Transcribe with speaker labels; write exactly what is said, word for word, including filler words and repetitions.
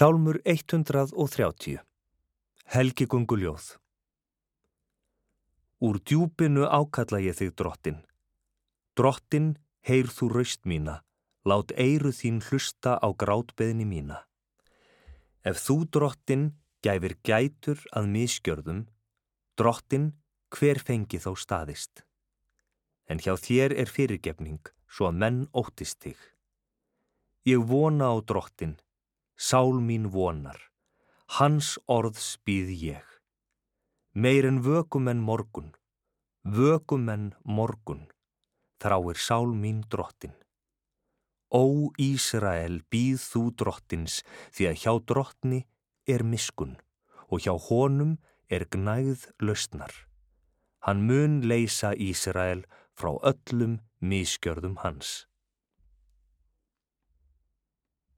Speaker 1: Sálmur hundrað og þrjátíu. Helgigönguljóð. Úr djúpinu ákalla ég þig, Drottin. Drottin, heyr þú raust mína, lát eyru þín hlusta á grátbeiðni mína. Ef þú, Drottin, gæfir gætur að misgjörðum, Drottin, hver fengi þá staðist? En hjá þér er fyrirgefning, svo að menn óttist þig. Ég vona á Drottin, sál mín vonar, hans orðs bíð ég. Meir en vökumenn morgun, vökumenn morgun, þráir sál mín Drottin. Ó Ísrael, bíð þú Drottins, því að hjá Drottni er miskunn og hjá honum er gnægð lausnar. Hann mun leysa Ísrael frá öllum misgjörðum hans.